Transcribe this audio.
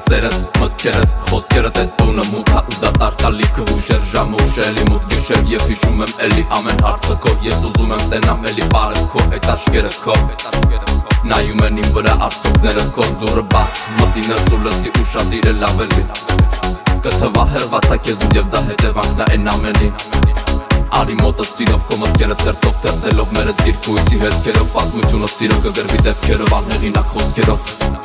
սերդ, մտքերդ, խոսքերդ Էդ տունը մութա ու դատարկ ալիքը Հուշեր ժամը ուշելի մութ գիշեր Եվ հիշում եմ էլի ամեն հարցը քո Ես ուզում եմ տենամ էլի բարը քո Էդ աշկերը քո Նայում են իմ վրա արցունքները քո Դուրը բաց, մտի ներս ու լսի ուշադիր էլ ավելի Կթվա հերվացա քեզ և դա հետևանքն է են ամենի Արի մոտը սիրով քո մտքերը թերթով թերթելով Մերս գիրք հույսի հետքերով Պատմությունը սիրո կգրվի դեպքերով Անհեղինակ խոսքերով